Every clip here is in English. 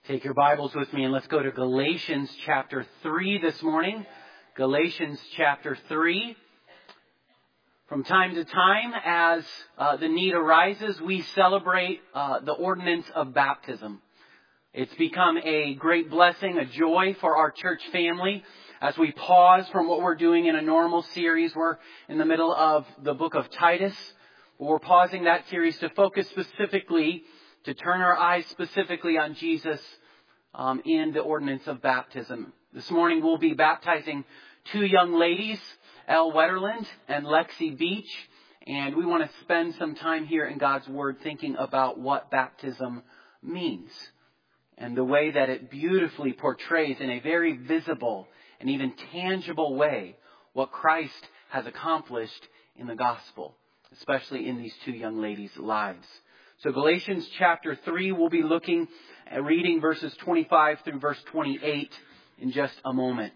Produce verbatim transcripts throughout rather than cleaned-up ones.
Take your Bibles with me and let's go to Galatians chapter three this morning. Galatians chapter three. From time to time, as uh, the need arises, we celebrate uh, the ordinance of baptism. It's become a great blessing, a joy for our church family. As we pause from what we're doing in a normal series, we're in the middle of the book of Titus. We're pausing that series to focus specifically, to turn our eyes specifically on Jesus um, in the ordinance of baptism. This morning we'll be baptizing two young ladies, Elle Wetterland and Lexi Beach. And we want to spend some time here in God's Word thinking about what baptism means and the way that it beautifully portrays in a very visible and even tangible way what Christ has accomplished in the gospel, especially in these two young ladies' lives. So Galatians chapter three, we'll be looking at reading verses twenty-five through verse twenty-eight in just a moment.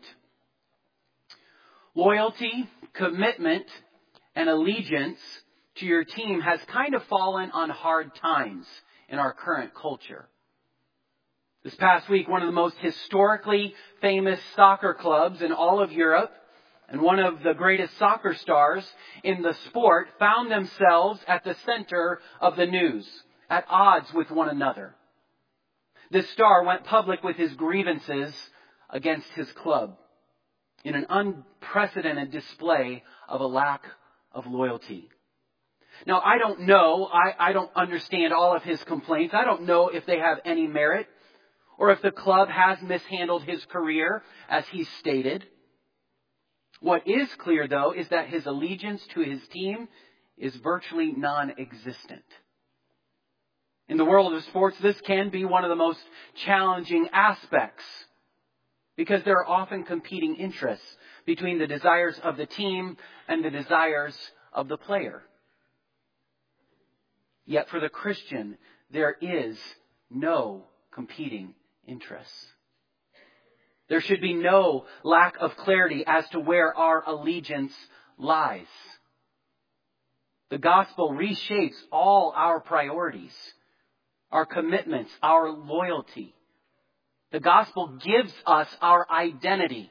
Loyalty, commitment, and allegiance to your team has kind of fallen on hard times in our current culture. This past week, one of the most historically famous soccer clubs in all of Europe and one of the greatest soccer stars in the sport found themselves at the center of the news, at odds with one another. This star went public with his grievances against his club in an unprecedented display of a lack of loyalty. Now, I don't know, I, I don't understand all of his complaints. I don't know if they have any merit or if the club has mishandled his career as he stated. What is clear, though, is that his allegiance to his team is virtually non-existent. In the world of sports, this can be one of the most challenging aspects because there are often competing interests between the desires of the team and the desires of the player. Yet for the Christian, there is no competing interests. There should be no lack of clarity as to where our allegiance lies. The gospel reshapes all our priorities, our commitments, our loyalty. The gospel gives us our identity.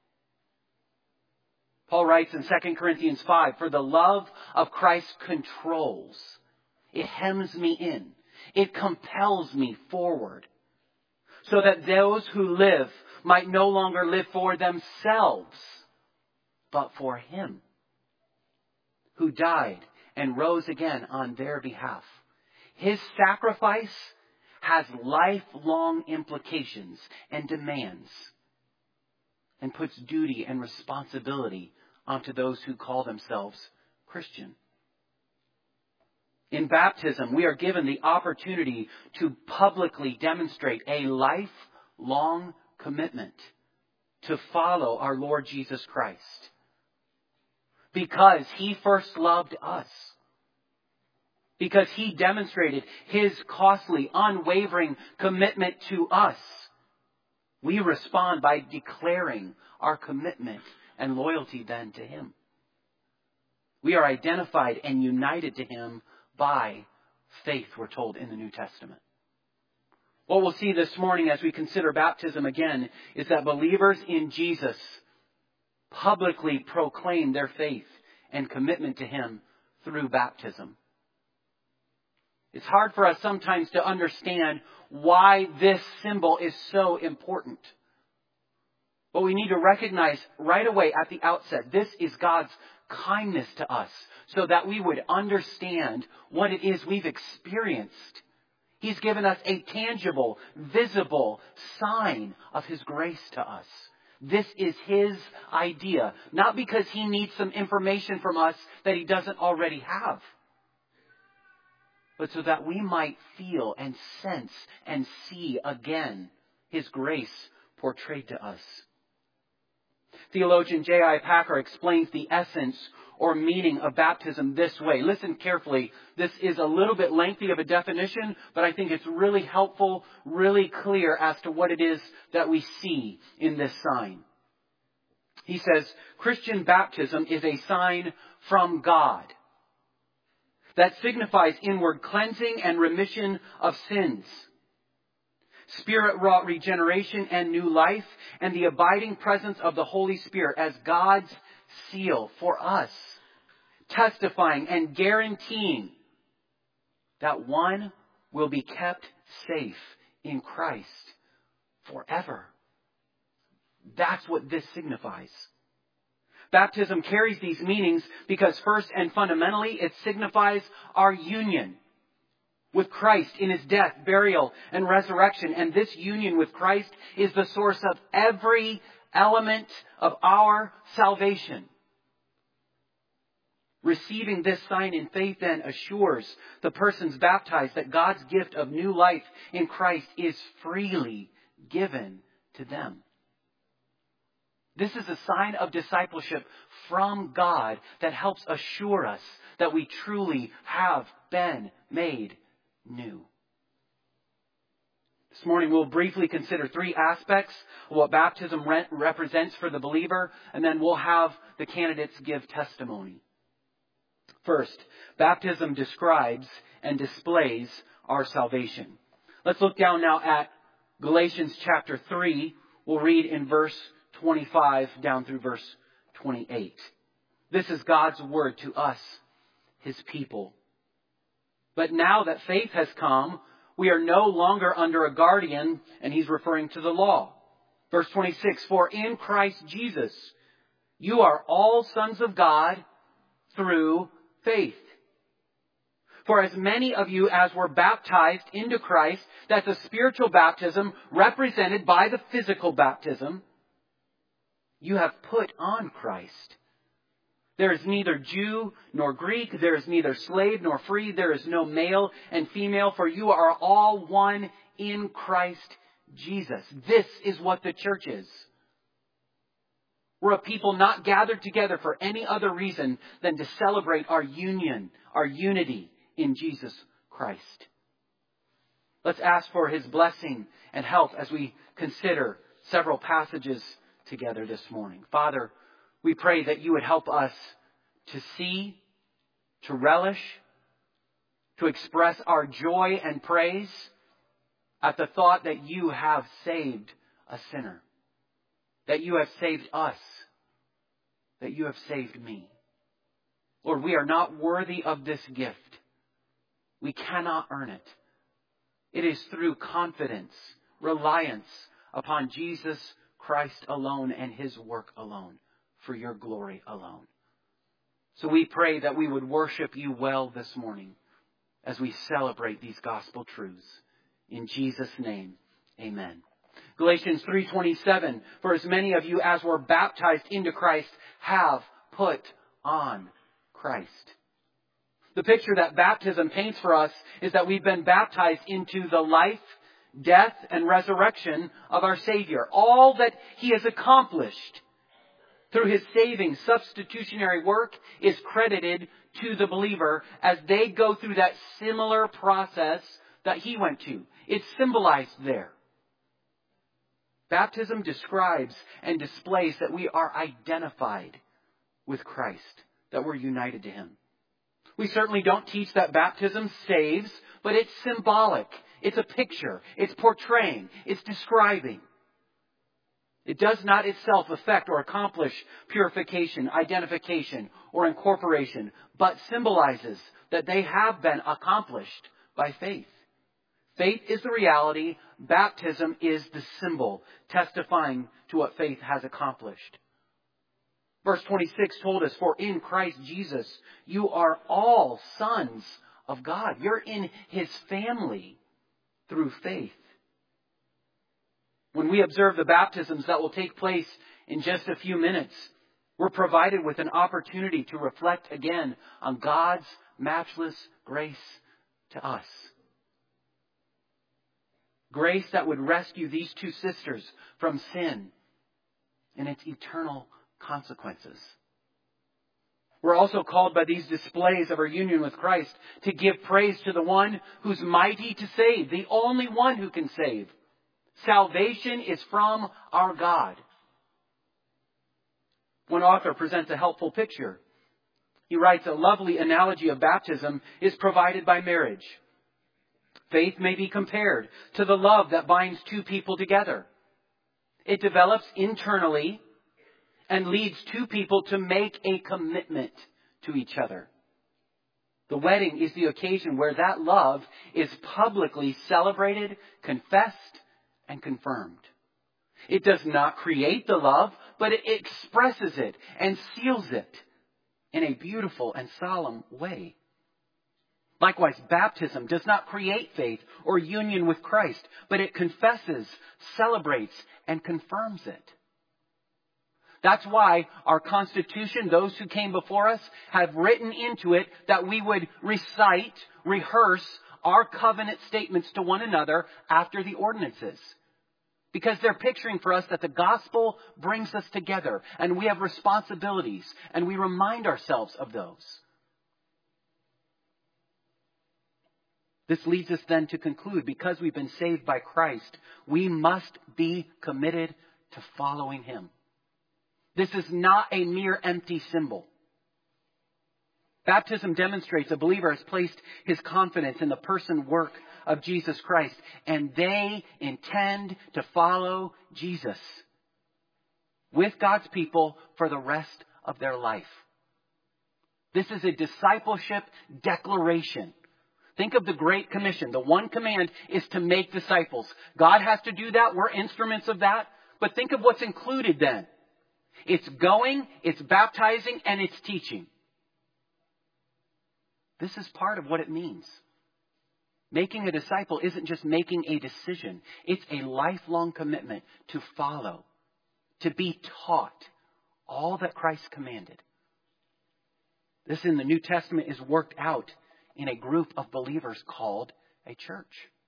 Paul writes in Second Corinthians five, "For the love of Christ controls. It hems me in. It compels me forward, so that those who live might no longer live for themselves, but for Him, who died and rose again on their behalf. His sacrifice has lifelong implications and demands, and puts duty and responsibility onto those who call themselves Christian." In baptism, we are given the opportunity to publicly demonstrate a lifelong commitment to follow our Lord Jesus Christ, because He first loved us, because He demonstrated His costly, unwavering commitment to us. We respond by declaring our commitment and loyalty then to Him. We are identified and united to Him by faith, we're told in the New Testament. What we'll see this morning as we consider baptism again is that believers in Jesus publicly proclaim their faith and commitment to Him through baptism. It's hard for us sometimes to understand why this symbol is so important. But we need to recognize right away at the outset, this is God's kindness to us, so that we would understand what it is we've experienced. He's given us a tangible, visible sign of His grace to us. This is His idea, not because He needs some information from us that He doesn't already have, but so that we might feel and sense and see again His grace portrayed to us. Theologian J I Packer explains the essence or meaning of baptism this way. Listen carefully. This is a little bit lengthy of a definition, but I think it's really helpful, really clear as to what it is that we see in this sign. He says, Christian baptism is a sign from God that signifies inward cleansing and remission of sins. Spirit-wrought regeneration and new life, and the abiding presence of the Holy Spirit as God's seal for us, testifying and guaranteeing that one will be kept safe in Christ forever. That's what this signifies. Baptism carries these meanings because first and fundamentally it signifies our union with Christ in His death, burial, and resurrection. And this union with Christ is the source of every element of our salvation. Receiving this sign in faith then assures the persons baptized that God's gift of new life in Christ is freely given to them. This is a sign of discipleship from God that helps assure us that we truly have been made new. This morning we'll briefly consider three aspects of what baptism re- represents for the believer, and then we'll have the candidates give testimony. First, baptism describes and displays our salvation. Let's look down now at Galatians chapter three. We'll read in verse twenty-five down through verse twenty-eight. This is God's word to us, His people. But now that faith has come, we are no longer under a guardian, and he's referring to the law. Verse twenty-six, for in Christ Jesus, you are all sons of God through faith. For as many of you as were baptized into Christ, that's a spiritual baptism represented by the physical baptism, you have put on Christ. There is neither Jew nor Greek. There is neither slave nor free. There is no male and female, for you are all one in Christ Jesus. This is what the church is. We're a people not gathered together for any other reason than to celebrate our union, our unity in Jesus Christ. Let's ask for His blessing and help as we consider several passages together this morning. Father, we pray that you would help us to see, to relish, to express our joy and praise at the thought that you have saved a sinner, that you have saved us, that you have saved me. Lord, we are not worthy of this gift. We cannot earn it. It is through confidence, reliance upon Jesus Christ alone and His work alone, for your glory alone. So we pray that we would worship you well this morning as we celebrate these gospel truths. In Jesus' name, amen. Galatians three twenty-seven, for as many of you as were baptized into Christ have put on Christ. The picture that baptism paints for us is that we've been baptized into the life, death, and resurrection of our Savior. All that He has accomplished through His saving substitutionary work is credited to the believer as they go through that similar process that He went to. It's symbolized there. Baptism describes and displays that we are identified with Christ, that we're united to Him. We certainly don't teach that baptism saves, but it's symbolic. It's a picture. It's portraying. It's describing. It does not itself affect or accomplish purification, identification, or incorporation, but symbolizes that they have been accomplished by faith. Faith is the reality. Baptism is the symbol, testifying to what faith has accomplished. Verse twenty-six told us, for in Christ Jesus, you are all sons of God. You're in His family through faith. When we observe the baptisms that will take place in just a few minutes, we're provided with an opportunity to reflect again on God's matchless grace to us. Grace that would rescue these two sisters from sin and its eternal consequences. We're also called by these displays of our union with Christ to give praise to the one who's mighty to save, the only one who can save. Salvation is from our God. One author presents a helpful picture. He writes, a lovely analogy of baptism is provided by marriage. Faith may be compared to the love that binds two people together. It develops internally and leads two people to make a commitment to each other. The wedding is the occasion where that love is publicly celebrated, confessed, and confirmed. It does not create the love, but it expresses it and seals it in a beautiful and solemn way. Likewise, baptism does not create faith or union with Christ, but it confesses, celebrates, and confirms it. That's why our Constitution, those who came before us, have written into it that we would recite, rehearse our covenant statements to one another after the ordinances. Because they're picturing for us that the gospel brings us together and we have responsibilities and we remind ourselves of those. This leads us then to conclude, because we've been saved by Christ, we must be committed to following Him. This is not a mere empty symbol. Baptism demonstrates a believer has placed his confidence in the person, work of Jesus Christ, and they intend to follow Jesus with God's people for the rest of their life. This is a discipleship declaration. Think of the Great Commission. The one command is to make disciples. God has to do that. We're instruments of that. But think of what's included then. It's going, it's baptizing, and it's teaching. This is part of what it means. Making a disciple isn't just making a decision. It's a lifelong commitment to follow, to be taught all that Christ commanded. This in the New Testament is worked out in a group of believers called a church.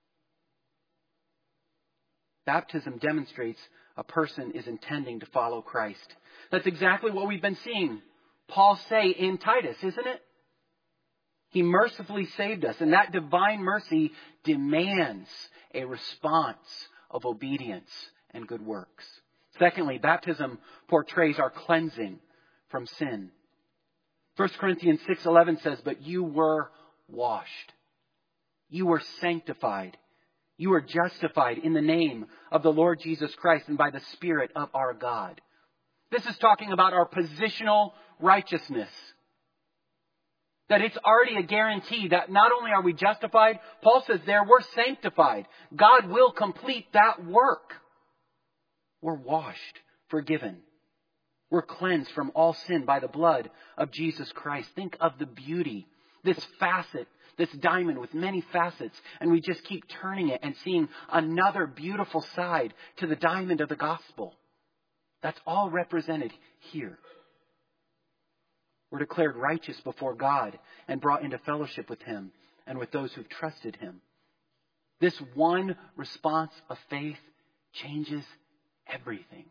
Baptism demonstrates a person is intending to follow Christ. That's exactly what we've been seeing Paul say in Titus, isn't it? He mercifully saved us, and that divine mercy demands a response of obedience and good works. Secondly, baptism portrays our cleansing from sin. First Corinthians six eleven says, "But you were washed. You were sanctified. You were justified in the name of the Lord Jesus Christ and by the Spirit of our God." This is talking about our positional righteousness. That it's already a guarantee that not only are we justified, Paul says there we're sanctified. God will complete that work. We're washed, forgiven. We're cleansed from all sin by the blood of Jesus Christ. Think of the beauty, this facet, this diamond with many facets, and we just keep turning it and seeing another beautiful side to the diamond of the gospel. That's all represented here. We're declared righteous before God and brought into fellowship with Him and with those who've trusted Him. This one response of faith changes everything.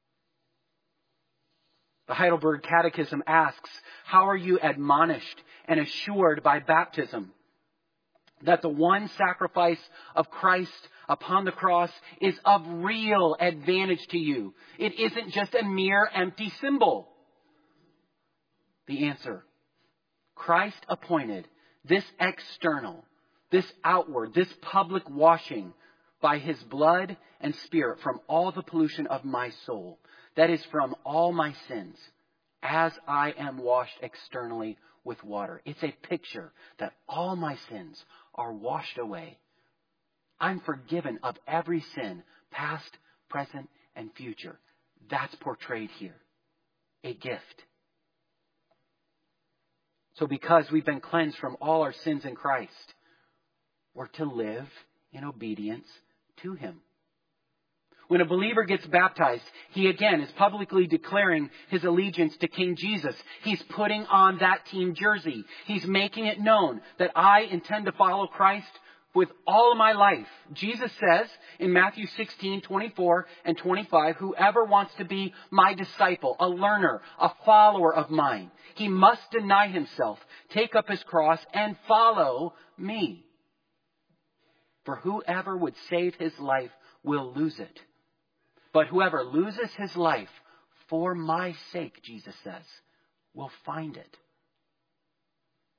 The Heidelberg Catechism asks, how are you admonished and assured by baptism that the one sacrifice of Christ upon the cross is of real advantage to you? It isn't just a mere empty symbol. The answer, Christ appointed this external, this outward, this public washing by His blood and Spirit from all the pollution of my soul. That is from all my sins, as I am washed externally with water. It's a picture that all my sins are washed away. I'm forgiven of every sin, past, present, and future. That's portrayed here. A gift. So because we've been cleansed from all our sins in Christ, we're to live in obedience to Him. When a believer gets baptized, he again is publicly declaring his allegiance to King Jesus. He's putting on that team jersey. He's making it known that I intend to follow Christ with all of my life. Jesus says in Matthew sixteen, twenty-four and twenty-five, whoever wants to be my disciple, a learner, a follower of mine, he must deny himself, take up his cross, and follow me. For whoever would save his life will lose it. But whoever loses his life for my sake, Jesus says, will find it.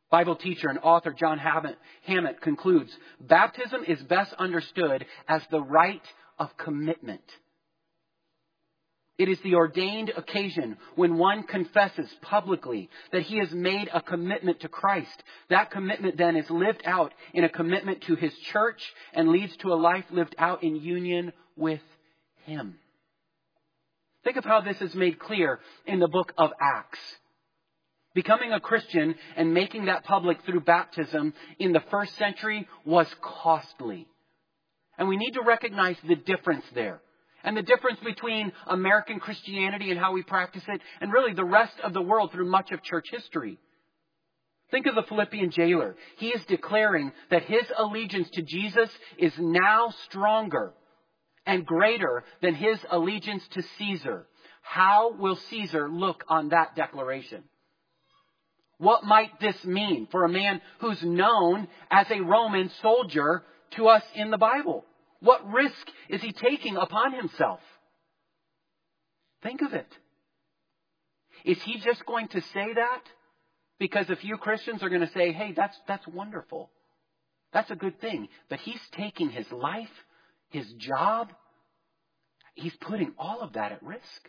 Bible teacher and author John Hammett, Hammett concludes, baptism is best understood as the rite of commitment. It is the ordained occasion when one confesses publicly that he has made a commitment to Christ. That commitment then is lived out in a commitment to his church and leads to a life lived out in union with him. Think of how this is made clear in the book of Acts. Becoming a Christian and making that public through baptism in the first century was costly. And we need to recognize the difference there. And the difference between American Christianity and how we practice it, and really the rest of the world through much of church history. Think of the Philippian jailer. He is declaring that his allegiance to Jesus is now stronger and greater than his allegiance to Caesar. How will Caesar look on that declaration? What might this mean for a man who's known as a Roman soldier to us in the Bible? What risk is he taking upon himself? Think of it. Is he just going to say that because a few Christians are going to say, hey, that's, that's wonderful. That's a good thing. But he's taking his life, his job. He's putting all of that at risk.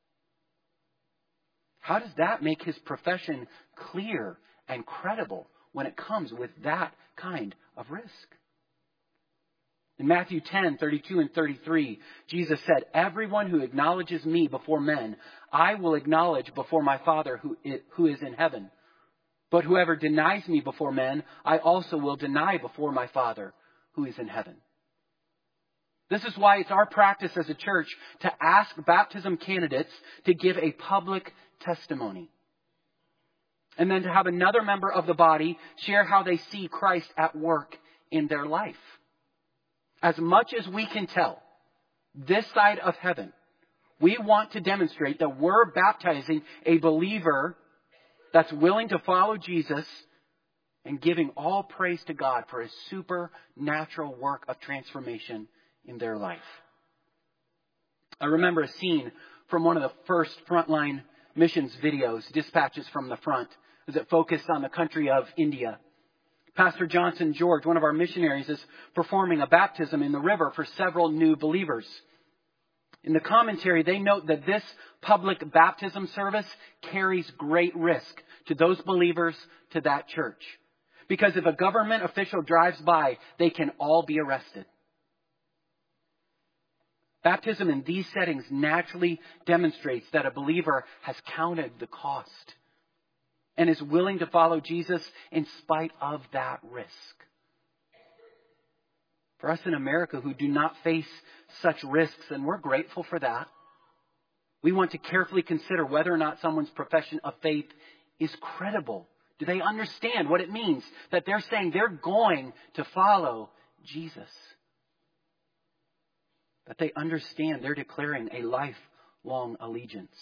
How does that make his profession clear and credible when it comes with that kind of risk? In Matthew ten, thirty-two and thirty-three, Jesus said, everyone who acknowledges me before men, I will acknowledge before my Father who is in heaven. But whoever denies me before men, I also will deny before my Father who is in heaven. This is why it's our practice as a church to ask baptism candidates to give a public testimony. And then to have another member of the body share how they see Christ at work in their life. As much as we can tell, this side of heaven, we want to demonstrate that we're baptizing a believer that's willing to follow Jesus and giving all praise to God for his supernatural work of transformation in their life. I remember a scene from one of the first Frontline Missions videos, Dispatches from the Front, as it focused on the country of India. Pastor Johnson George, one of our missionaries, is performing a baptism in the river for several new believers. In the commentary, they note that this public baptism service carries great risk to those believers, to that church. Because if a government official drives by, they can all be arrested. Baptism in these settings naturally demonstrates that a believer has counted the cost and is willing to follow Jesus in spite of that risk. For us in America who do not face such risks, and we're grateful for that, we want to carefully consider whether or not someone's profession of faith is credible. Do they understand what it means that they're saying they're going to follow Jesus? That they understand they're declaring a lifelong allegiance.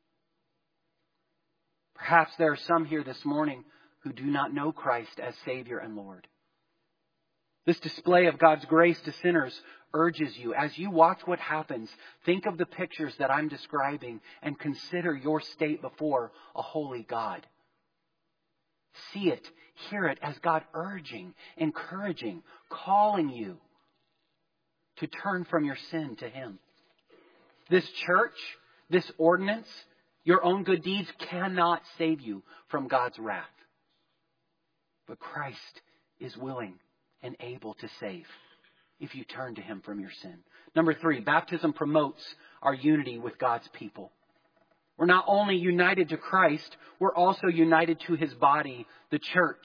Perhaps there are some here this morning who do not know Christ as Savior and Lord. This display of God's grace to sinners urges you, as you watch what happens, think of the pictures that I'm describing and consider your state before a holy God. See it, hear it as God urging, encouraging, calling you to turn from your sin to Him. This church, this ordinance, your own good deeds cannot save you from God's wrath. But Christ is willing and able to save if you turn to Him from your sin. Number three, baptism promotes our unity with God's people. We're not only united to Christ, we're also united to His body, the church.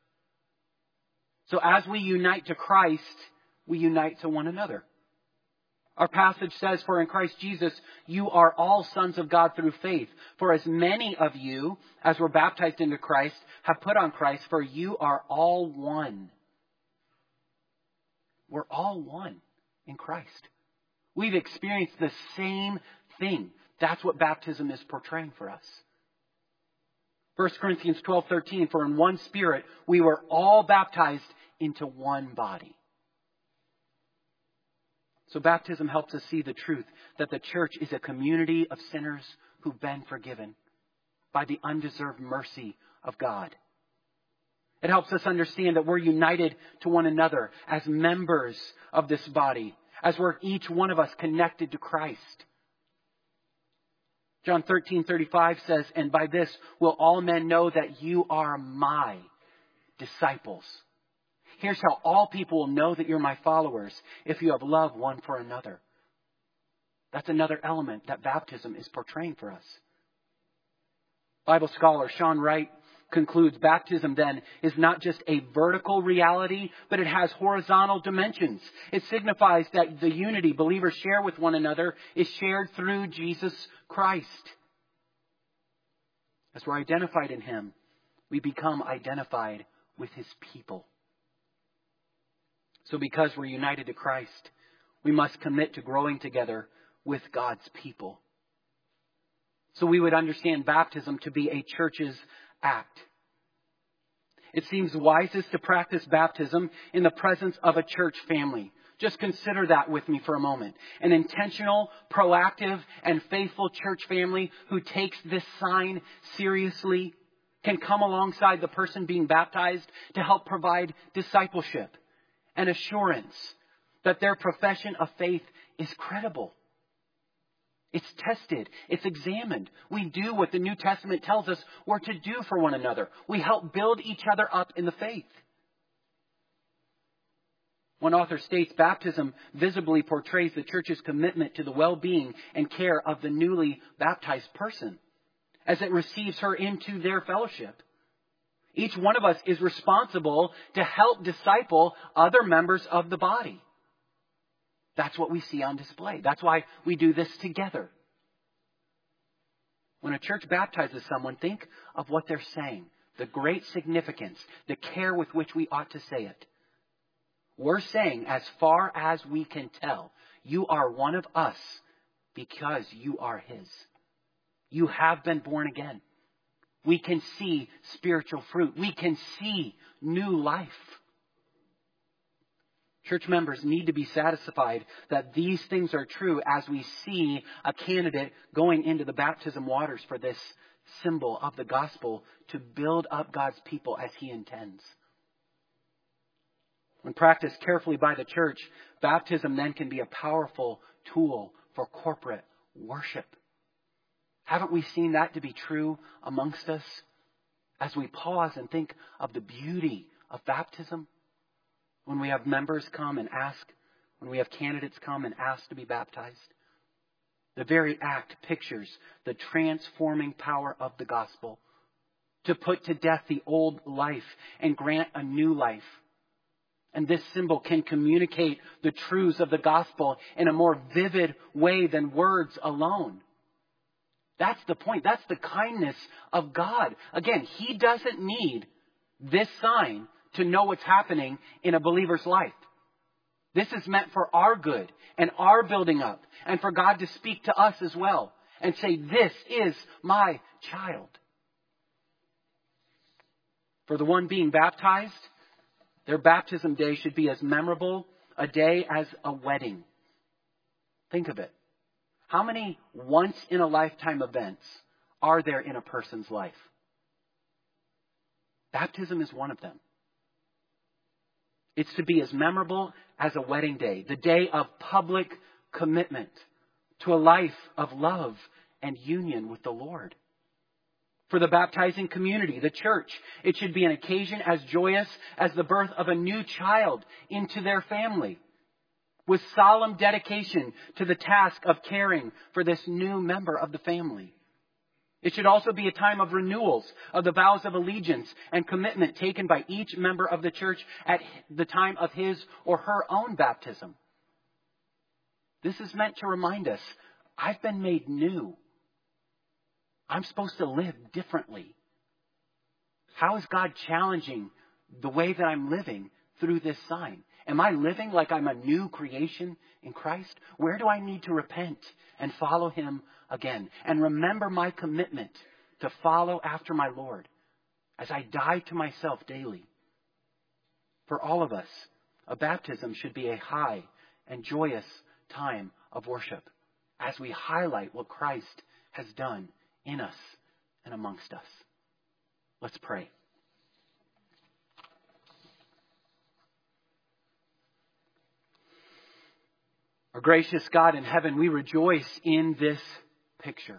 So as we unite to Christ, we unite to one another. Our passage says, for in Christ Jesus, you are all sons of God through faith. For as many of you as were baptized into Christ have put on Christ, for you are all one. We're all one in Christ. We've experienced the same thing. That's what baptism is portraying for us. First Corinthians twelve thirteen, for in one Spirit we were all baptized into one body. So baptism helps us see the truth that the church is a community of sinners who've been forgiven by the undeserved mercy of God. It helps us understand that we're united to one another as members of this body, as we're each one of us connected to Christ. John thirteen thirty-five says, "And by this will all men know that you are my disciples. Here's how all people will know that you're my followers, if you have love one for another." That's another element that baptism is portraying for us. Bible scholar Sean Wright concludes, baptism then is not just a vertical reality, but it has horizontal dimensions. It signifies that the unity believers share with one another is shared through Jesus Christ. As we're identified in Him, we become identified with His people. So because we're united to Christ, we must commit to growing together with God's people. So we would understand baptism to be a church's act. It seems wisest to practice baptism in the presence of a church family. Just consider that with me for a moment. An intentional, proactive, and faithful church family who takes this sign seriously can come alongside the person being baptized to help provide discipleship and assurance that their profession of faith is credible. It's tested. It's examined. We do what the New Testament tells us we're to do for one another. We help build each other up in the faith. One author states, baptism visibly portrays the church's commitment to the well-being and care of the newly baptized person as it receives her into their fellowship. Each one of us is responsible to help disciple other members of the body. That's what we see on display. That's why we do this together. When a church baptizes someone, think of what they're saying, the great significance, the care with which we ought to say it. We're saying, as far as we can tell, you are one of us because you are His. You have been born again. We can see spiritual fruit. We can see new life. Church members need to be satisfied that these things are true as we see a candidate going into the baptism waters for this symbol of the gospel to build up God's people as He intends. When practiced carefully by the church, baptism then can be a powerful tool for corporate worship. Haven't we seen that to be true amongst us as we pause and think of the beauty of baptism? When we have members come and ask, when we have candidates come and ask to be baptized, the very act pictures the transforming power of the gospel to put to death the old life and grant a new life. And this symbol can communicate the truths of the gospel in a more vivid way than words alone. That's the point. That's the kindness of God. Again, He doesn't need this sign to know what's happening in a believer's life. This is meant for our good and our building up, and for God to speak to us as well and say, this is my child. For the one being baptized, their baptism day should be as memorable a day as a wedding. Think of it. How many once-in-a-lifetime events are there in a person's life? Baptism is one of them. It's to be as memorable as a wedding day, the day of public commitment to a life of love and union with the Lord. For the baptizing community, the church, it should be an occasion as joyous as the birth of a new child into their family, with solemn dedication to the task of caring for this new member of the family. It should also be a time of renewals of the vows of allegiance and commitment taken by each member of the church at the time of his or her own baptism. This is meant to remind us, I've been made new. I'm supposed to live differently. How is God challenging the way that I'm living through this sign? Am I living like I'm a new creation in Christ? Where do I need to repent and follow Him again? And remember my commitment to follow after my Lord as I die to myself daily. For all of us, a baptism should be a high and joyous time of worship as we highlight what Christ has done in us and amongst us. Let's pray. Our gracious God in heaven, we rejoice in this picture.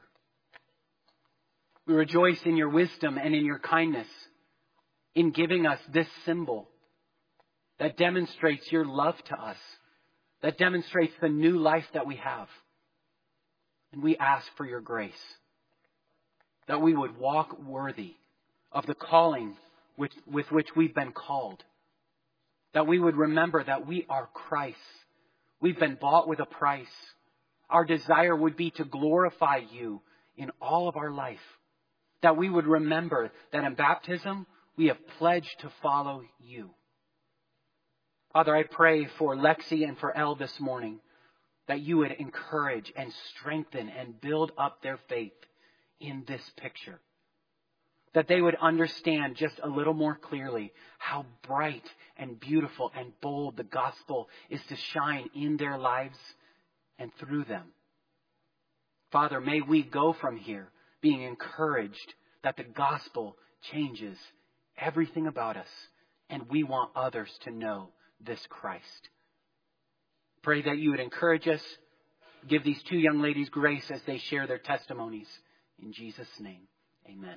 We rejoice in your wisdom and in your kindness in giving us this symbol that demonstrates your love to us, that demonstrates the new life that we have. And we ask for your grace, that we would walk worthy of the calling with, with which we've been called, that we would remember that we are Christ's. We've been bought with a price. Our desire would be to glorify you in all of our life, that we would remember that in baptism, we have pledged to follow you. Father, I pray for Lexi and for Elle this morning that you would encourage and strengthen and build up their faith in this picture. That they would understand just a little more clearly how bright and beautiful and bold the gospel is to shine in their lives and through them. Father, may we go from here being encouraged that the gospel changes everything about us, and we want others to know this Christ. Pray that you would encourage us. Give these two young ladies grace as they share their testimonies. In Jesus' name, amen.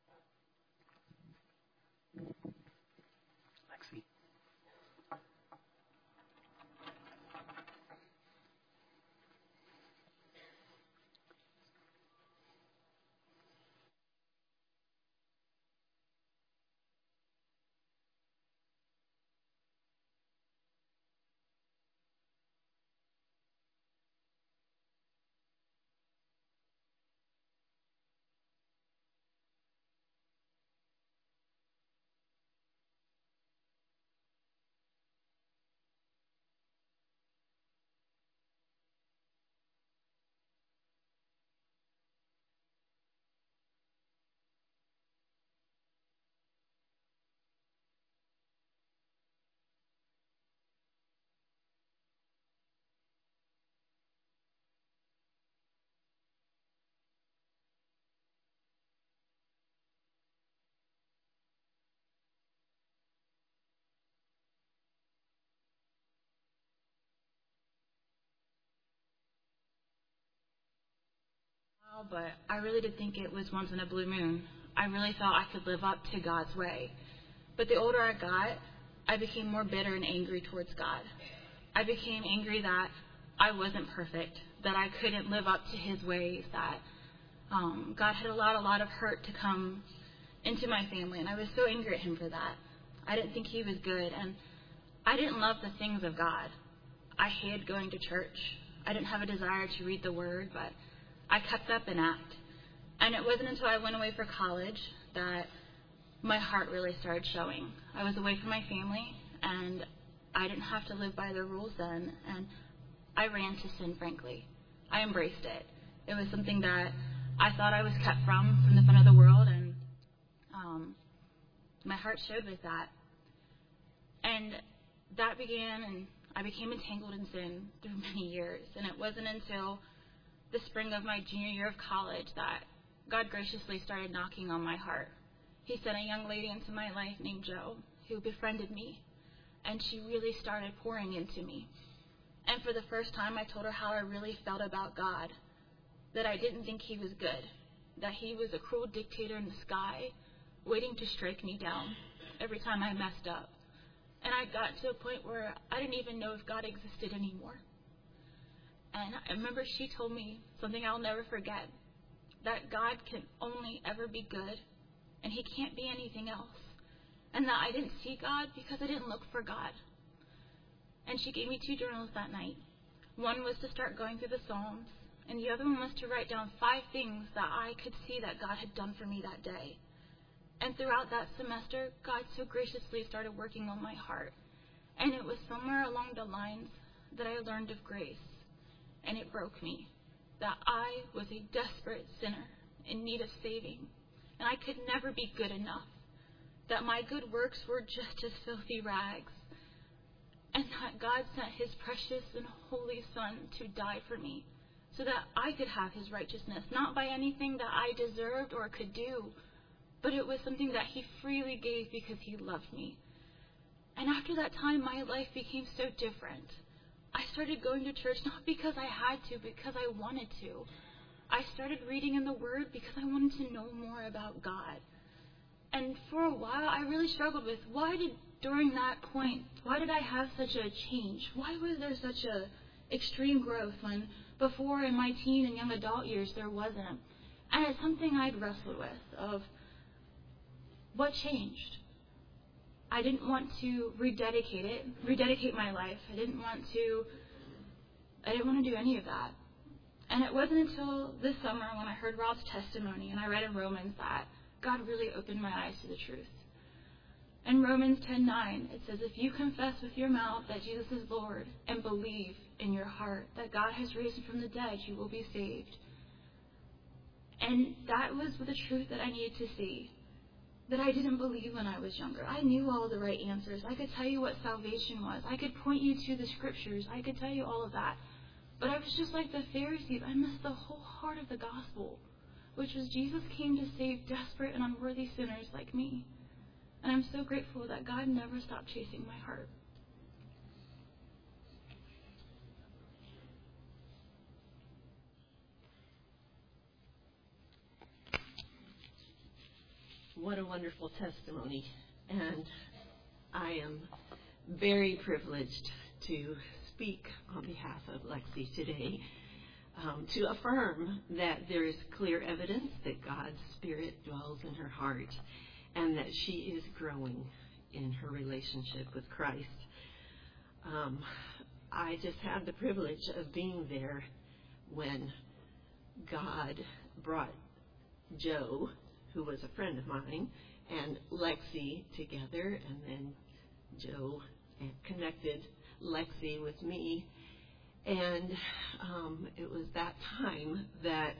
Lexi. But I really did think it was once in a blue moon. I really thought I could live up to God's way. But the older I got, I became more bitter and angry towards God. I became angry that I wasn't perfect, that I couldn't live up to his ways, that um, God had allowed a lot of hurt to come into my family. And I was so angry at him for that. I didn't think he was good. And I didn't love the things of God. I hated going to church. I didn't have a desire to read the word, but I kept up an act. And it wasn't until I went away for college that my heart really started showing. I was away from my family, and I didn't have to live by their rules then. And I ran to sin, frankly. I embraced it. It was something that I thought I was kept from, from the fun of the world, and um, my heart showed with that. And that began, and I became entangled in sin through many years. And it wasn't until the spring of my junior year of college that God graciously started knocking on my heart. He sent a young lady into my life named Jo who befriended me, and she really started pouring into me. And for the first time, I told her how I really felt about God, that I didn't think he was good, that he was a cruel dictator in the sky waiting to strike me down every time I messed up. And I got to a point where I didn't even know if God existed anymore. And I remember she told me something I'll never forget, that God can only ever be good, and he can't be anything else. And that I didn't see God because I didn't look for God. And she gave me two journals that night. One was to start going through the Psalms, and the other one was to write down five things that I could see that God had done for me that day. And throughout that semester, God so graciously started working on my heart. And it was somewhere along the lines that I learned of grace. And it broke me, that I was a desperate sinner in need of saving, and I could never be good enough, that my good works were just as filthy rags, and that God sent his precious and holy Son to die for me, so that I could have his righteousness, not by anything that I deserved or could do, but it was something that he freely gave because he loved me. And after that time, my life became so different. I started going to church not because I had to, because I wanted to. I started reading in the Word because I wanted to know more about God. And for a while, I really struggled with why did, during that point, why did I have such a change? Why was there such a extreme growth when before in my teen and young adult years there wasn't? And it's something I'd wrestled with of what changed. I didn't want to rededicate it, rededicate my life. I didn't want to, I didn't want to do any of that. And it wasn't until this summer when I heard Rob's testimony and I read in Romans that God really opened my eyes to the truth. In Romans ten nine, it says, if you confess with your mouth that Jesus is Lord and believe in your heart that God has raised him from the dead, you will be saved. And that was the truth that I needed to see, that I didn't believe when I was younger. I knew all the right answers. I could tell you what salvation was. I could point you to the scriptures. I could tell you all of that. But I was just like the Pharisees. I missed the whole heart of the gospel, which was Jesus came to save desperate and unworthy sinners like me. And I'm so grateful that God never stopped chasing my heart. What a wonderful testimony. And I am very privileged to speak on behalf of Lexi today, um, to affirm that there is clear evidence that God's Spirit dwells in her heart and that she is growing in her relationship with Christ. Um, I just had the privilege of being there when God brought Joe, who was a friend of mine, and Lexi together, and then Joe connected Lexi with me. And um, it was that time that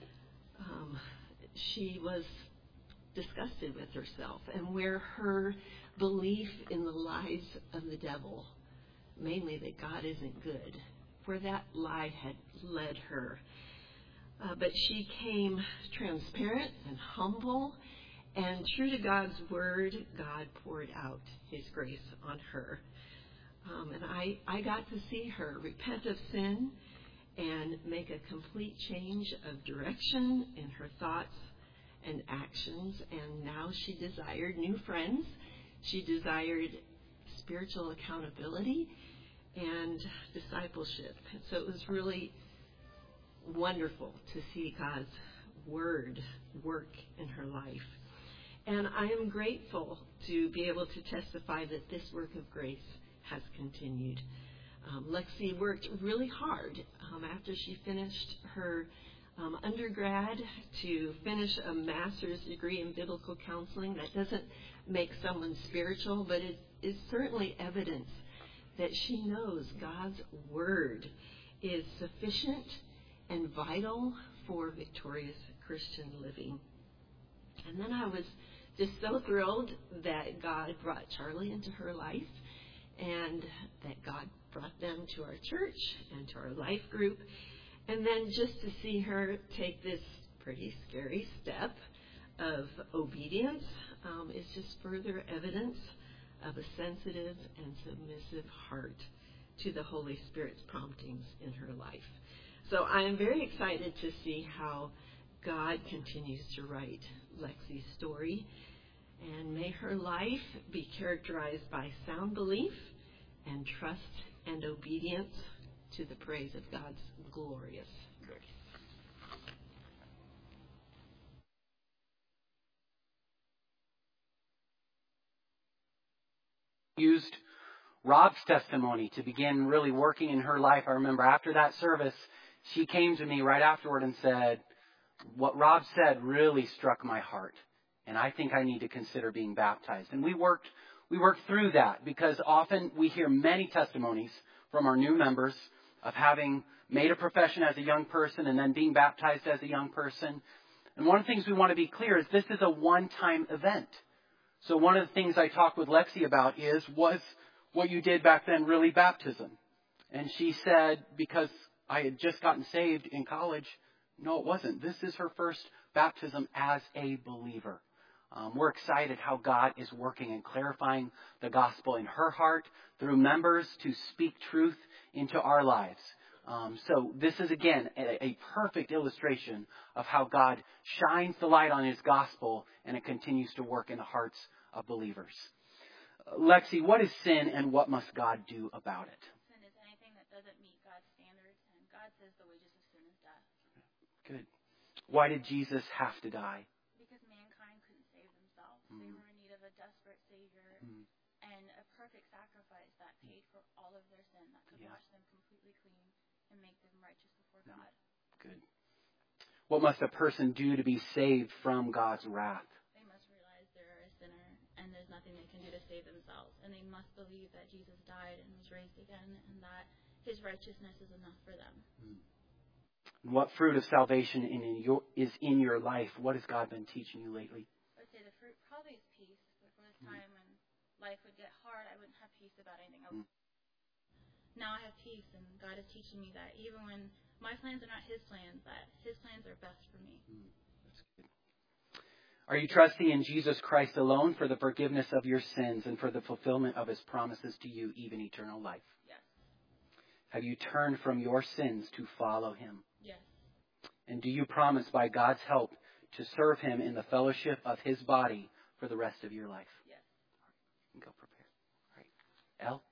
um, she was disgusted with herself and where her belief in the lies of the devil, mainly that God isn't good, where that lie had led her. Uh, but she came transparent and humble, and true to God's word, God poured out his grace on her. Um, and I, I got to see her repent of sin and make a complete change of direction in her thoughts and actions. And now she desired new friends. She desired spiritual accountability and discipleship. And so it was really wonderful to see God's word work in her life. And I am grateful to be able to testify that this work of grace has continued. Um, Lexi worked really hard um, after she finished her um, undergrad to finish a master's degree in biblical counseling. That doesn't make someone spiritual, but it is certainly evidence that she knows God's word is sufficient and vital for victorious Christian living. And then I was just so thrilled that God brought Charlie into her life and that God brought them to our church and to our life group. And then just to see her take this pretty scary step of obedience um, is just further evidence of a sensitive and submissive heart to the Holy Spirit's promptings in her life. So I am very excited to see how God continues to write Lexi's story. And may her life be characterized by sound belief and trust and obedience to the praise of God's glorious grace. Used Rob's testimony to begin really working in her life. I remember after that service, she came to me right afterward and said, what Rob said really struck my heart, and I think I need to consider being baptized. And we worked we worked through that, because often we hear many testimonies from our new members of having made a profession as a young person and then being baptized as a young person. And one of the things we want to be clear is this is a one-time event. So one of the things I talked with Lexi about is, was what you did back then really baptism? And she said, because I had just gotten saved in college, no, it wasn't. This is her first baptism as a believer. Um, we're excited how God is working and clarifying the gospel in her heart through members to speak truth into our lives. Um, so this is, again, a, a perfect illustration of how God shines the light on his gospel and it continues to work in the hearts of believers. Uh, Lexi, what is sin and what must God do about it? Sin is anything that doesn't meet God's standards, and God says the wages of sin is death. Good. Why did Jesus have to die? Because mankind couldn't save themselves. Mm. They were in need of a desperate Savior mm. and a perfect sacrifice that paid for all of their sin, that could yeah. wash them completely clean and make them righteous before God. Good. What must a person do to be saved from God's wrath? They must realize they're a sinner and there's nothing they can do to save themselves. And they must believe that Jesus died and was raised again and that his righteousness is enough for them. Mm. What fruit of salvation in your, is in your life? What has God been teaching you lately? I would say the fruit probably is peace. Before this time when life would get hard, I wouldn't have peace about anything. I would. Mm. Now I have peace, and God is teaching me that even when my plans are not his plans, that his plans are best for me. Mm. That's good. Are you trusting in Jesus Christ alone for the forgiveness of your sins and for the fulfillment of his promises to you, even eternal life? Yes. Have you turned from your sins to follow him? Yes. And do you promise by God's help to serve him in the fellowship of his body for the rest of your life? Yes. You can go prepare. All right. Elle?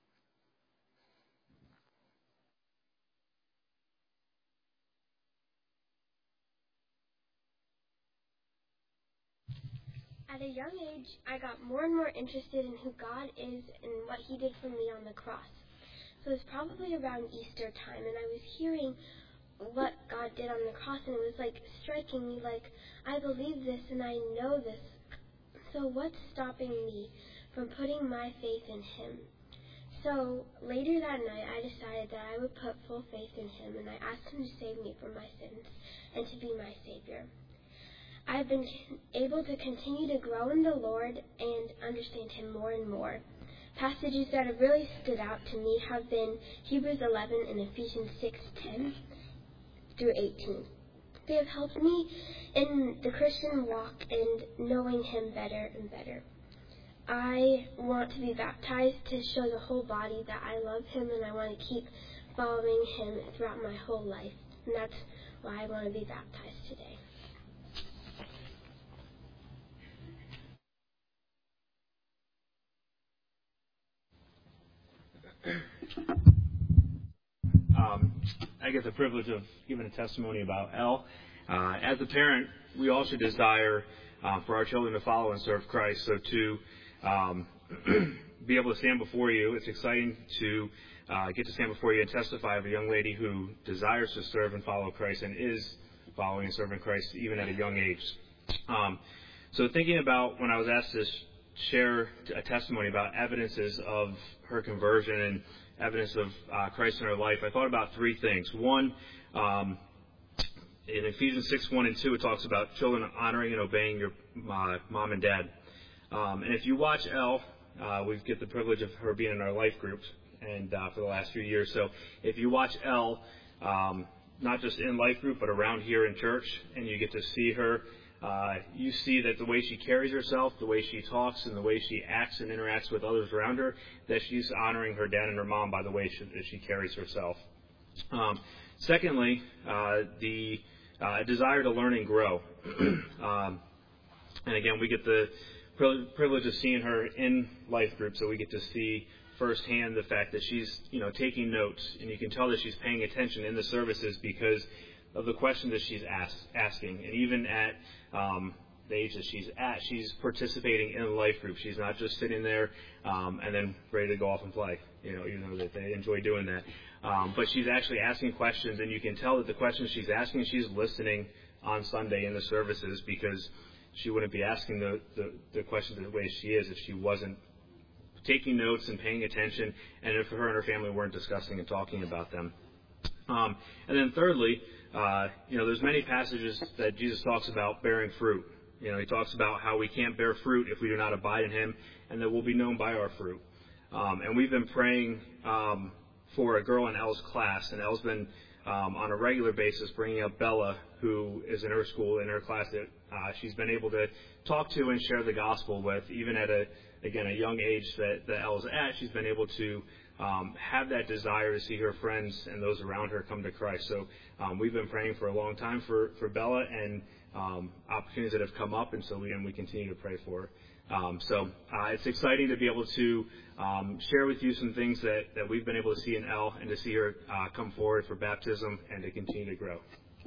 At a young age, I got more and more interested in who God is and what he did for me on the cross. So it was probably around Easter time, and I was hearing what God did on the cross, and it was like striking me like, I believe this and I know this. So what's stopping me from putting my faith in him? So later that night, I decided that I would put full faith in him, and I asked him to save me from my sins and to be my Savior. I've been able to continue to grow in the Lord and understand him more and more. Passages that have really stood out to me have been Hebrews eleven and Ephesians six ten through eighteen. They have helped me in the Christian walk and knowing him better and better. I want to be baptized to show the whole body that I love him, and I want to keep following him throughout my whole life. And that's why I want to be baptized today. Um, I get the privilege of giving a testimony about Elle. Uh, as a parent, we also desire uh, for our children to follow and serve Christ. So to um, be able to stand before you, it's exciting to uh, get to stand before you and testify of a young lady who desires to serve and follow Christ and is following and serving Christ even at a young age. Um, so thinking about when I was asked to share a testimony about evidences of her conversion and evidence of uh, Christ in her life, I thought about three things. One, um, in Ephesians six, one and two, it talks about children honoring and obeying your uh, mom and dad. Um, and if you watch Elle, uh, we get the privilege of her being in our life groups and uh, for the last few years. So if you watch Elle, um, not just in life group, but around here in church, and you get to see her, Uh, you see that the way she carries herself, the way she talks, and the way she acts and interacts with others around her, that she's honoring her dad and her mom by the way she, that she carries herself. Um, secondly, uh, the uh, desire to learn and grow. um, and again, we get the privilege of seeing her in life group, so we get to see firsthand the fact that she's, you know, taking notes, and you can tell that she's paying attention in the services because of the questions that she's ask, asking. And even at um, the age that she's at, she's participating in life group. She's not just sitting there um, and then ready to go off and play, you know, even though that they enjoy doing that. Um, but she's actually asking questions, and you can tell that the questions she's asking, she's listening on Sunday in the services, because she wouldn't be asking the, the, the questions the way she is if she wasn't taking notes and paying attention, and if her and her family weren't discussing and talking about them. Um, and then thirdly, Uh, you know, there's many passages that Jesus talks about bearing fruit. You know, he talks about how we can't bear fruit if we do not abide in him, and that we'll be known by our fruit. Um, and we've been praying um, for a girl in Elle's class, and Elle's been um, on a regular basis bringing up Bella, who is in her school, in her class that uh, she's been able to talk to and share the gospel with, even at a, again, a young age that, that Elle's at. She's been able to um, have that desire to see her friends and those around her come to Christ. So um, we've been praying for a long time for, for Bella and um, opportunities that have come up, and so we, and we continue to pray for her. Um, so uh, it's exciting to be able to um, share with you some things that, that we've been able to see in Elle and to see her uh, come forward for baptism and to continue to grow.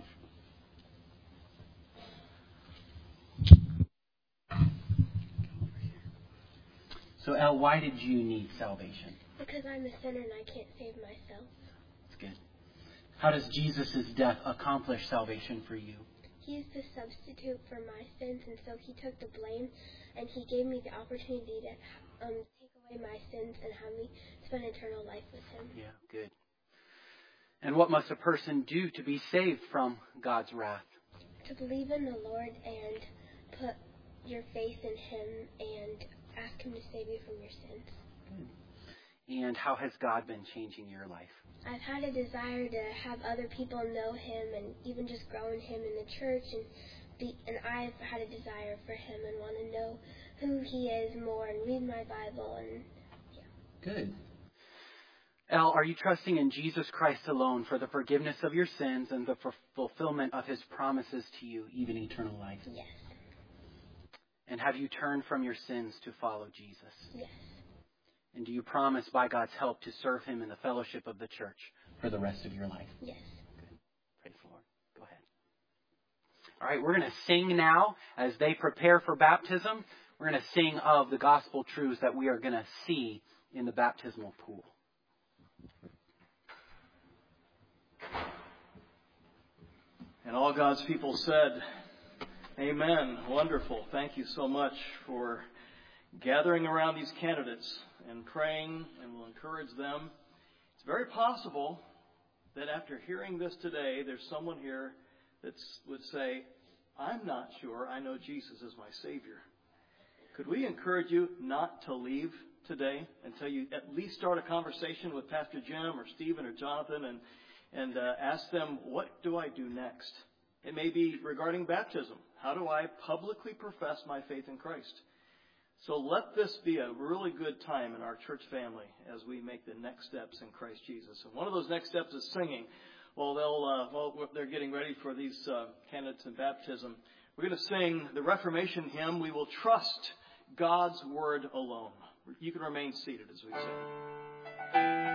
So, Elle, why did you need salvation? Because I'm a sinner and I can't save myself. That's good. How does Jesus' death accomplish salvation for you? He's the substitute for my sins, and so he took the blame, and he gave me the opportunity to um, take away my sins and have me spend eternal life with him. Yeah, good. And what must a person do to be saved from God's wrath? To believe in the Lord and put your faith in him and ask him to save you from your sins. Good. And how has God been changing your life? I've had a desire to have other people know him and even just grow in him in the church, and be, and I've had a desire for him and want to know who he is more and read my Bible and yeah. Good. Elle, are you trusting in Jesus Christ alone for the forgiveness of your sins and the fulfillment of his promises to you, even eternal life? Yes. And have you turned from your sins to follow Jesus? Yes. And do you promise, by God's help, to serve him in the fellowship of the church for the rest of your life? Yes. Good. Praise the Lord. Go ahead. All right, we're going to sing now as they prepare for baptism. We're going to sing of the gospel truths that we are going to see in the baptismal pool. And all God's people said, amen. Wonderful. Thank you so much for gathering around these candidates and praying, and we'll encourage them. It's very possible that after hearing this today, there's someone here that would say, I'm not sure I know Jesus as my Savior. Could we encourage you not to leave today until you at least start a conversation with Pastor Jim or Stephen or Jonathan and, and uh, ask them, what do I do next? It may be regarding baptism. How do I publicly profess my faith in Christ? So let this be a really good time in our church family as we make the next steps in Christ Jesus. And one of those next steps is singing. Well, they'll, uh, well, they're getting ready for these uh, candidates in baptism. We're going to sing the Reformation hymn, We Will Trust God's Word Alone. You can remain seated as we sing.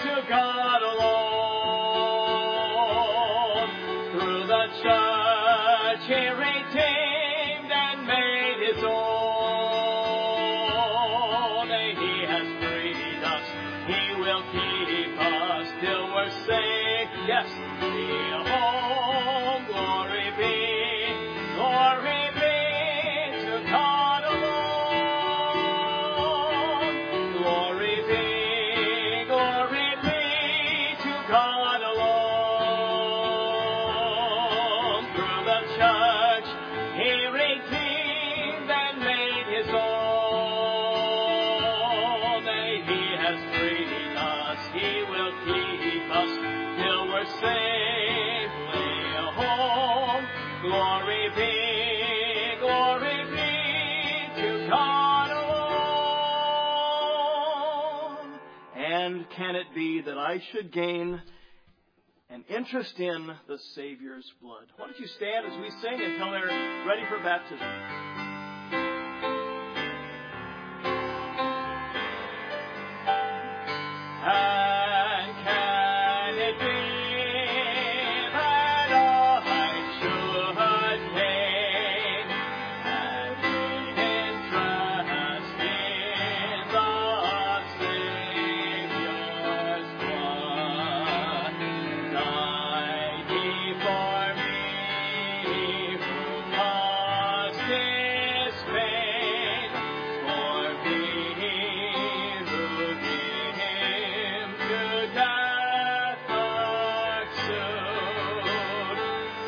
Church. He redeemed and made His own. He has freed us. He will keep us till we're safe. Yes, the home. Glory be, glory be to God alone. Glory be, glory be to God alone. Through the church, He redeemed and made His own. He has freed us. He will keep us till we're safely home. Glory be, glory be to God alone. And can it be that I should gain an interest in the Savior's blood? Why don't you stand as we sing until they're ready for baptism? And can it be that I should gain an interest in the Savior's blood? Died He for me, who caused His pain, for me who did Him to death pursued.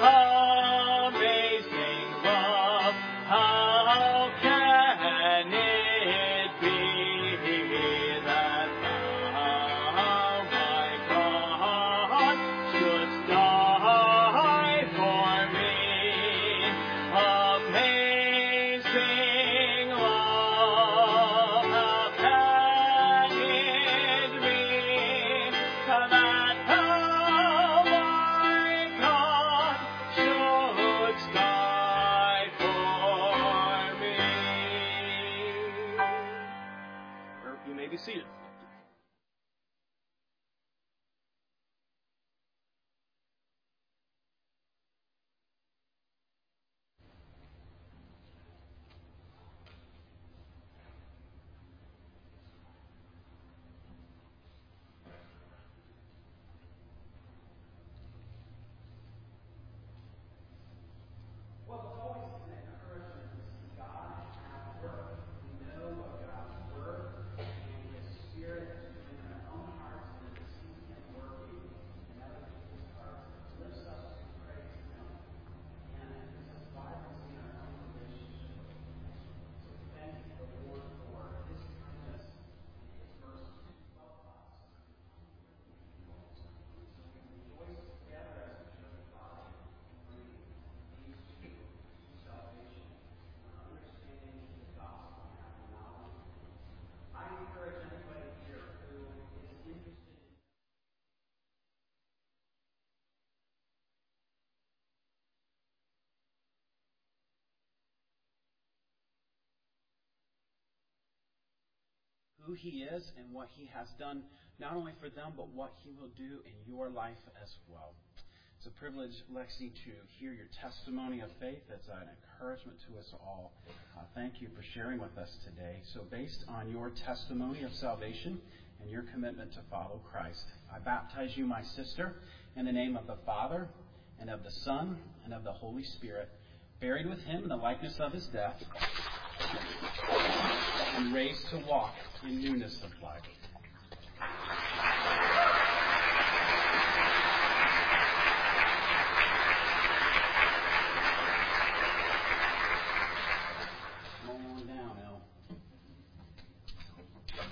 Amazing love, how can it be that Thou, my God, shouldst die for me? Amazing love, how can it be that Thou, my God, shouldst die for me? Or you may be seated. Who He is and what He has done, not only for them, but what He will do in your life as well. It's a privilege, Lexi, to hear your testimony of faith. It's an encouragement to us all. Uh, thank you for sharing with us today. So based on your testimony of salvation and your commitment to follow Christ, I baptize you, my sister, in the name of the Father, and of the Son, and of the Holy Spirit, buried with Him in the likeness of His death, and raised to walk in newness of life. Come on down, El. Okay.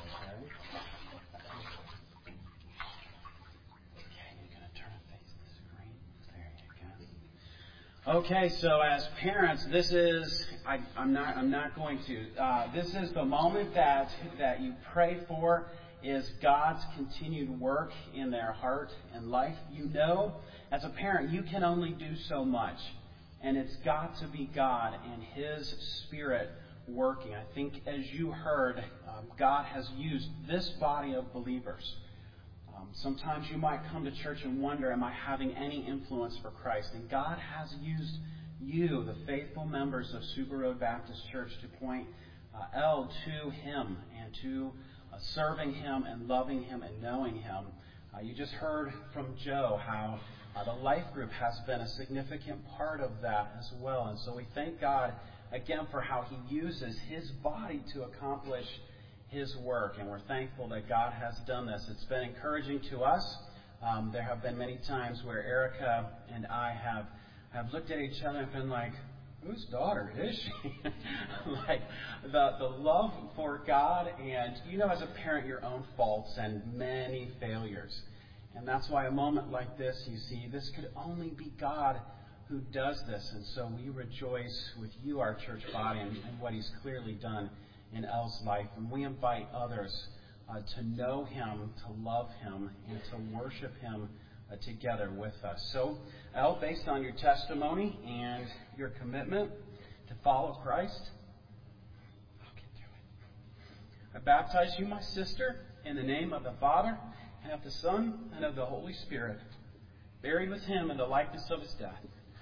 Okay, you're going to turn and face the screen. There you go. Okay, so as parents, this is I, I'm not I'm not going to. Uh, this is the moment that that you pray for is God's continued work in their heart and life. You know, as a parent, you can only do so much, and it's got to be God and His Spirit working. I think, as you heard, um, God has used this body of believers. Um, sometimes you might come to church and wonder, am I having any influence for Christ? And God has used you, the faithful members of Super Road Baptist Church, to point uh, Elle to Him and to uh, serving Him and loving Him and knowing Him. Uh, you just heard from Joe how uh, the life group has been a significant part of that as well. And so we thank God again for how He uses His body to accomplish His work. And we're thankful that God has done this. It's been encouraging to us. Um, there have been many times where Erica and I have, have looked at each other and been like, whose daughter is she? Like the, the love for God and, you know, as a parent, your own faults and many failures. And that's why a moment like this, you see, this could only be God who does this. And so we rejoice with you, our church body, and, and what He's clearly done in Elle's life. And we invite others uh, to know Him, to love Him, and to worship Him uh, together with us. So, Elle, based on your testimony and your commitment to follow Christ, I'll get through it. I baptize you, my sister, in the name of the Father, and of the Son, and of the Holy Spirit, buried with Him in the likeness of His death,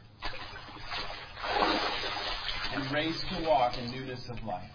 and raised to walk in newness of life.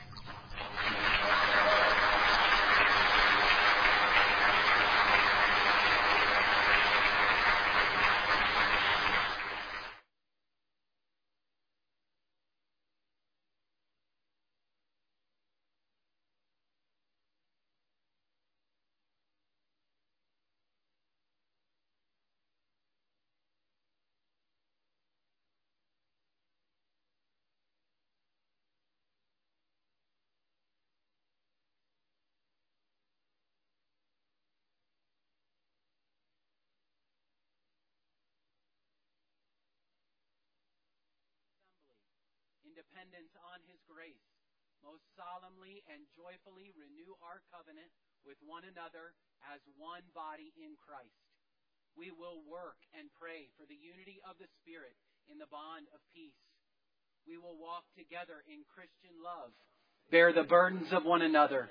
Dependence on His grace, most solemnly and joyfully renew our covenant with one another as one body in Christ. We will work and pray for the unity of the Spirit in the bond of peace. We will walk together in Christian love, bear the burdens of one another,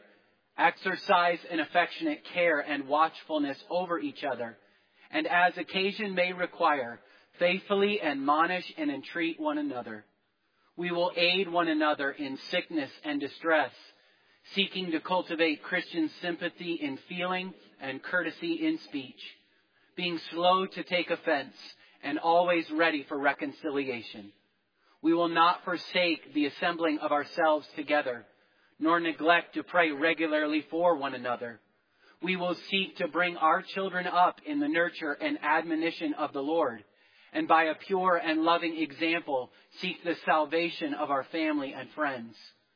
exercise an affectionate care and watchfulness over each other, and as occasion may require, faithfully admonish and entreat one another. We will aid one another in sickness and distress, seeking to cultivate Christian sympathy in feeling and courtesy in speech, being slow to take offense and always ready for reconciliation. We will not forsake the assembling of ourselves together, nor neglect to pray regularly for one another. We will seek to bring our children up in the nurture and admonition of the Lord, and by a pure and loving example, seek the salvation of our family and friends.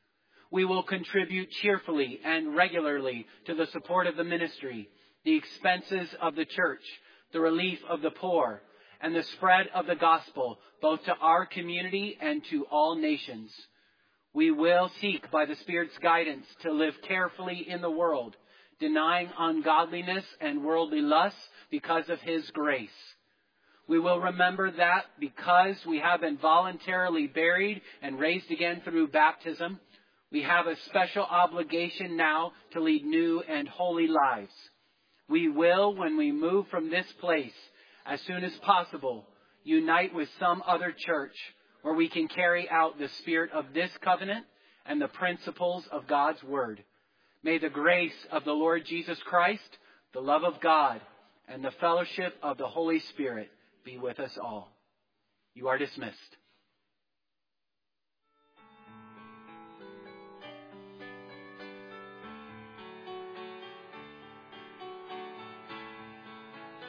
We will contribute cheerfully and regularly to the support of the ministry, the expenses of the church, the relief of the poor, and the spread of the gospel, both to our community and to all nations. We will seek, by the Spirit's guidance, to live carefully in the world, denying ungodliness and worldly lusts because of His grace. We will remember that because we have been voluntarily buried and raised again through baptism, we have a special obligation now to lead new and holy lives. We will, when we move from this place, as soon as possible, unite with some other church where we can carry out the spirit of this covenant and the principles of God's Word. May the grace of the Lord Jesus Christ, the love of God, and the fellowship of the Holy Spirit be with us all. You are dismissed.